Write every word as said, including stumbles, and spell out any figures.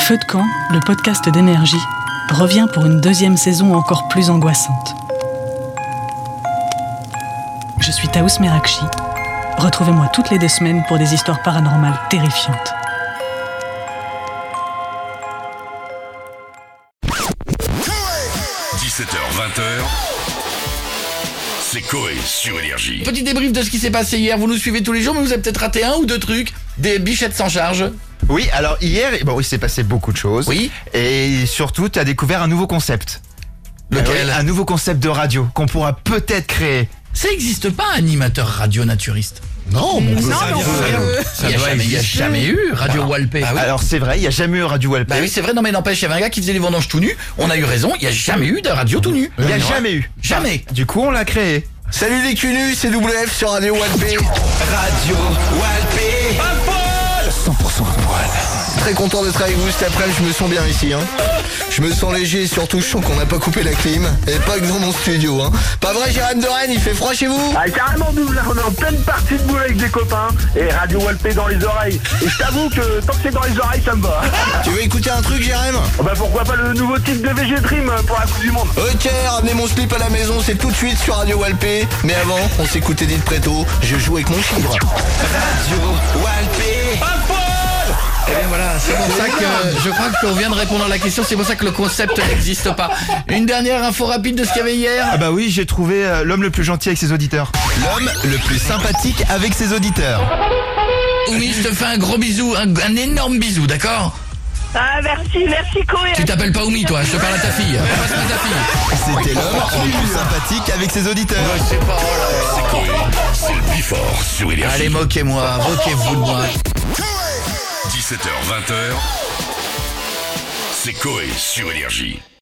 Feu de camp, le podcast d'énergie, revient pour une deuxième saison encore plus angoissante. Je suis Taous Merakchi. Retrouvez-moi toutes les deux semaines pour des histoires paranormales terrifiantes. dix-sept heures vingt, c'est Coé sur Énergie. Petit débrief de ce qui s'est passé hier. Vous nous suivez tous les jours, mais vous avez peut-être raté un ou deux trucs. Des bichettes sans charge. Oui, alors hier, bon, il s'est passé beaucoup de choses. Oui. Et surtout, tu as découvert un nouveau concept. Lequel ? Euh, Un nouveau concept de radio qu'on pourra peut-être créer. Ça n'existe pas, animateur radio naturiste. Non, mon Non, non, il n'y a, jamais- il y a jamais eu Radio Voilà. Walpé. Ah oui. Alors c'est vrai, il n'y a jamais eu Radio Walpé. Bah oui, c'est vrai, non mais n'empêche, il y avait un gars qui faisait les vendanges tout nu. On a eu raison, il n'y a jamais eu de radio tout nu. Il n'y a jamais eu. Jamais. Du coup, on l'a créé. Salut les culus, c'est W F sur Radio Walpé. Radio Walpé. cent pour cent à poil. Très content d'être avec vous cet après-midi, je me sens bien ici. Hein. Je me sens léger et surtout je sens qu'on n'a pas coupé la clim. Et pas que dans mon studio. Hein. Pas vrai, Jérôme de Rennes, il fait froid chez vous? Ah carrément nous là on est en pleine partie de boule avec des copains et Radio Walpé dans les oreilles. Et je t'avoue que tant que c'est dans les oreilles ça me va. Tu veux écouter un truc, Jérôme? Oh bah pourquoi pas le nouveau type de V G Dream pour la Coupe du Monde. Ok, ramenez mon slip à la maison, c'est tout de suite sur Radio Walpé. Mais avant, on s'écoutait Edith Préto, je joue avec mon chibre. Radio Walpé. Et bien voilà, c'est pour ça que je crois qu'on vient de répondre à la question, c'est pour ça que le concept n'existe pas. Une dernière info rapide de ce qu'il y avait hier. Ah bah oui, j'ai trouvé euh, l'homme le plus gentil avec ses auditeurs. L'homme le plus sympathique avec ses auditeurs. Oui, je te fais un gros bisou, un, un énorme bisou, d'accord? Ah merci, merci Coé. Tu t'appelles pas Oumi toi, je te parle à ta fille. Passe-moi ta fille. C'était l'homme le plus sympathique avec ses auditeurs. C'est pas C'est Coé, c'est le Bifort sur Énergie. Allez, moquez-moi, moquez-vous de moi. dix-sept heures vingt, c'est Coé sur Énergie.